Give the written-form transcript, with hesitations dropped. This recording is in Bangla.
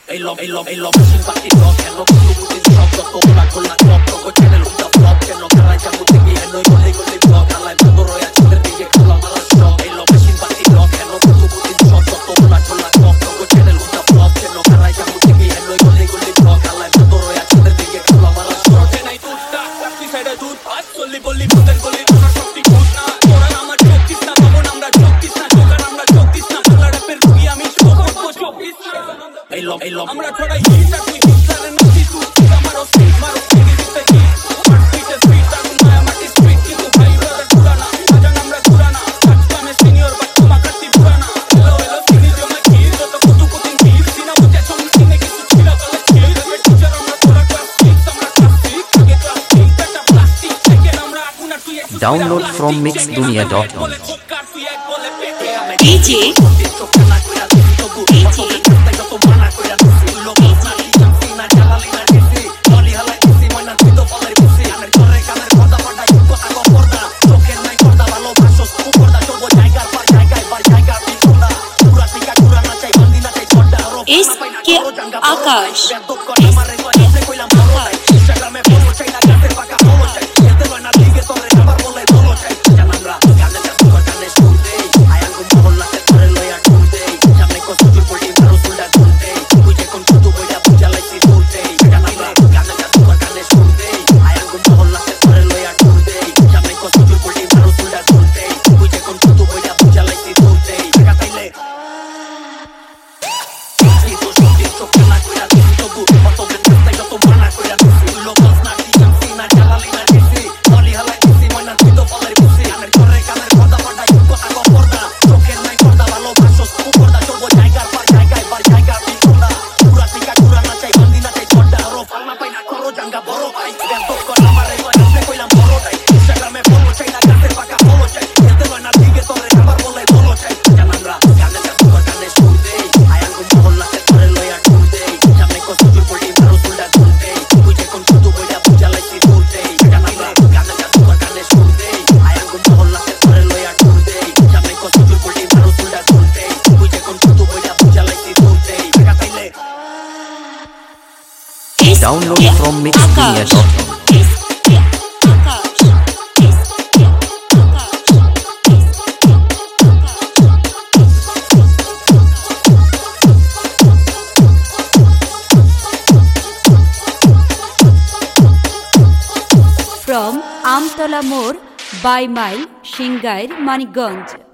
আমরা ছড়াই হিট আর তুই হিটলারের নাতি তুই আমারও স্পিড মারো থেকে দিতে কি আমার স্পিডে স্পিড আগুন মায়া মাটি স্পিড কিন্তু ভাই ব্রাদার পুরানা আজান আমরা পুরানা কাটকামে সিনিয়র বাট তোমা কাটি পুরানা হ্যালো হ্যালো সিনি জমা কি যত কত কঠিন কি সিনা বুঝে চল সিনে কিছু ছিল বলে কি রে টিচার আমরা তোরা ক্লাস 6 আমরা ক্লাস 6 আগে ক্লাস 6 এটা প্লাস্টিক থেকে আমরা আগুন আর তুই download from mixdunia.com DJ SK Akash Download from mixdunia.com. From Amtala More by Mile, Shingair, Maniganj.